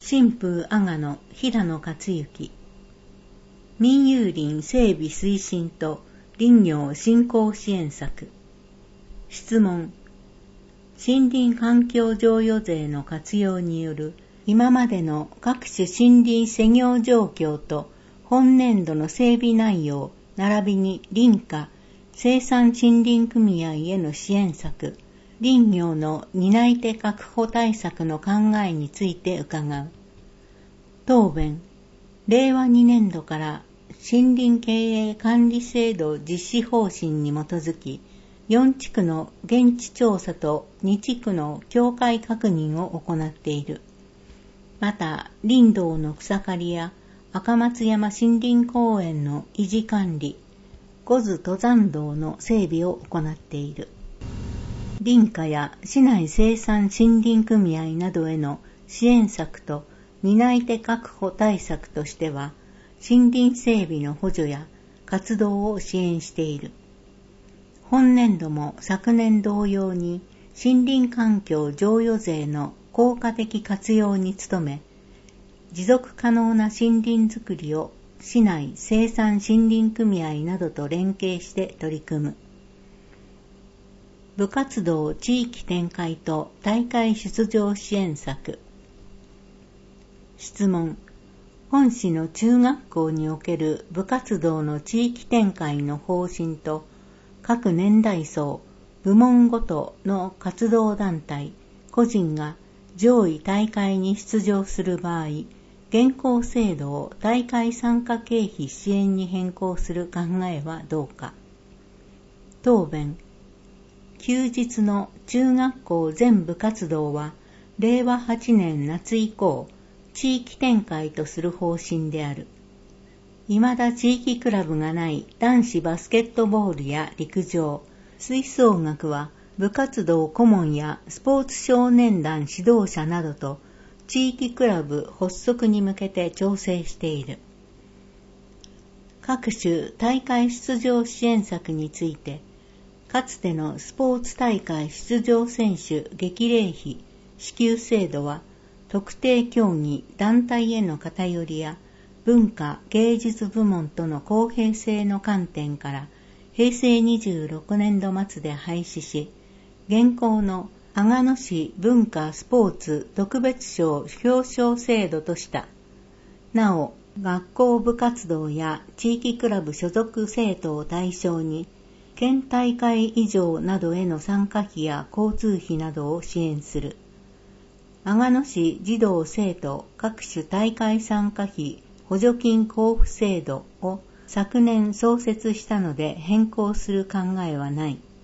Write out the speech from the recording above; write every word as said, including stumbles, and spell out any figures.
新風阿賀野平野克行。民有林整備推進と林業振興支援策。質問。森林環境譲与税の活用による今までの各種森林施業状況と本年度の整備内容並びに林家生産森林組合への支援策、林業の担い手確保対策の考えについて伺う。答弁。れいわにねんどから森林経営管理制度実施方針に基づき、よん地区の現地調査とに地区の境界確認を行っている。また、林道の草刈りや赤松山森林公園の維持管理、五頭登山道の整備を行っている。林家や市内生産森林組合などへの支援策と担い手確保対策としては、森林整備の補助や活動を支援している。本年度も昨年同様に森林環境譲与税の効果的活用に努め、持続可能な森林づくりを市内生産森林組合などと連携して取り組む。部活動地域展開と大会出場支援策。質問。本市の中学校における部活動の地域展開の方針と各年代層、部門ごとの活動団体、個人が上位大会に出場する場合、現行制度を大会参加経費支援に変更する考えはどうか。答弁。休日の中学校全部活動は、れいわはちねん夏以降、地域展開とする方針である。未だ地域クラブがない男子バスケットボールや陸上、吹奏楽は部活動顧問やスポーツ少年団指導者などと地域クラブ発足に向けて調整している。各種大会出場支援策について、かつてのスポーツ大会出場選手激励費支給制度は、特定競技団体への偏りや文化芸術部門との公平性の観点からへいせいにじゅうろくねんど末で廃止し、現行の阿賀野市文化スポーツ特別賞表彰制度とした。なお、学校部活動や地域クラブ所属生徒を対象に、県大会以上などへの参加費や交通費などを支援する。阿賀野市児童生徒各種大会参加費補助金交付制度を昨年創設したので変更する考えはない。